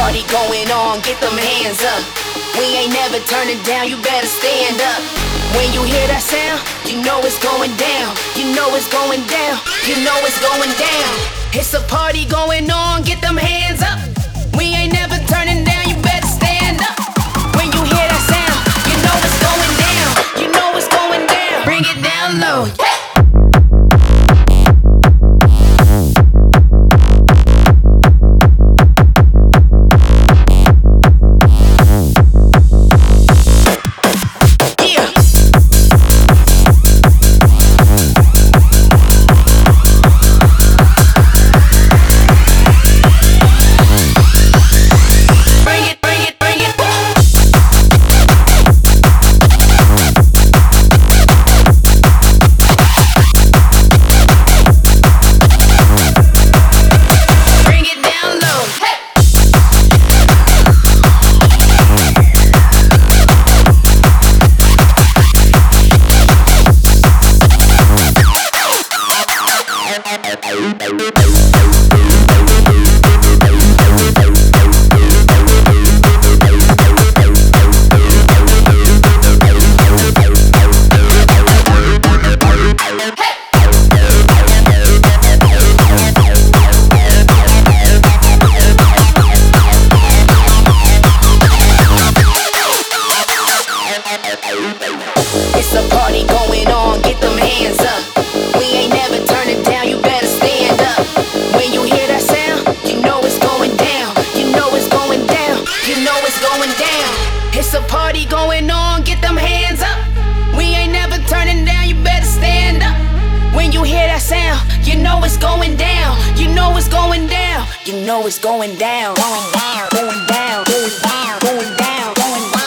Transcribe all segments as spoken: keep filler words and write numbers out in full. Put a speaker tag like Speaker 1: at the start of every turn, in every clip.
Speaker 1: party going on, get them hands up. We ain't never turning down, you better stand up. When you hear that sound, you know it's going down. You know it's going down, you know it's going down. It's a party going on, get them hands up. We ain't never turning down, you better stand up. When you hear that sound, you know it's going down. You know it's going down. Bring it down low. It's a party going on, get them hands up. We ain't never turning down, you better stand up. When you hear that sound, you know it's going down. You know it's going down, you know it's going down. It's a party going on, get them hands up. We ain't never turning down, you better stand up. When you hear that sound, you know it's going down. You know it's going down, you know it's going down. Going down, going down, going down, going down, going down.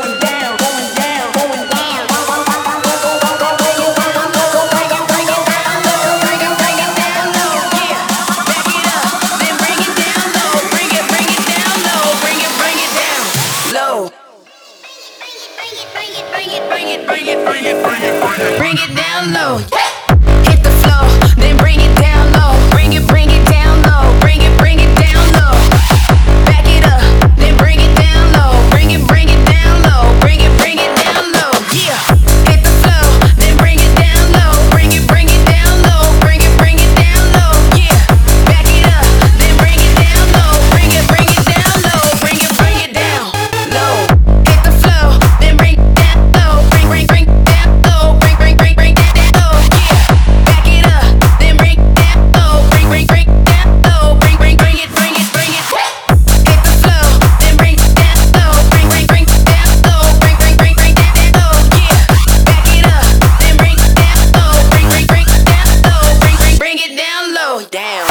Speaker 1: Bring it down low. Hit the floor, then bring it down low. Bring it, bring it down low. Bring it, bring it down low. Back it up, then bring it down low. Bring it, bring it down low. Bring it, bring it down low. Yeah. Hit the floor, then bring it down low. Bring it, bring it down low. Bring it, bring it down low. Yeah. Back it up, then bring it down low. Bring it, bring it down low. Bring it, bring it down low. Hit the floor, then bring it down low. Bring, bring, bring down low. Bring, bring, bring, bring down low. Yeah. Back it up, then bring it down low. Bring, bring, bring down low. Bring, bring, bring it, bring it, bring it. Hit the floor, then bring it down low. Bring, bring, bring down low. Bring, bring, bring, bring down low. Yeah. Back it up, then bring it down low. Bring, bring, bring down low. Bring, bring, bring it down low. Down.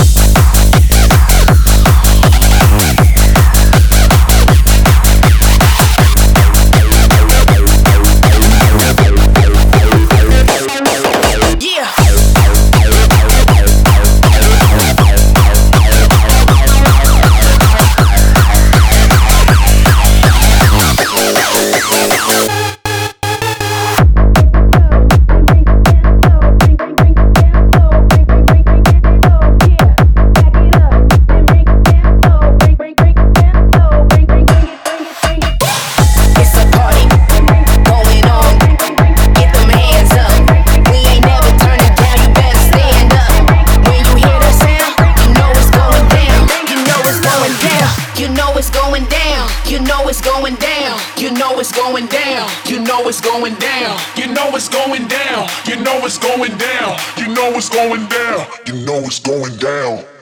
Speaker 1: You know it's going down. You know it's going down. You know it's going down.
Speaker 2: You know it's going down. You know it's going down. You know it's going down. You know it's going down.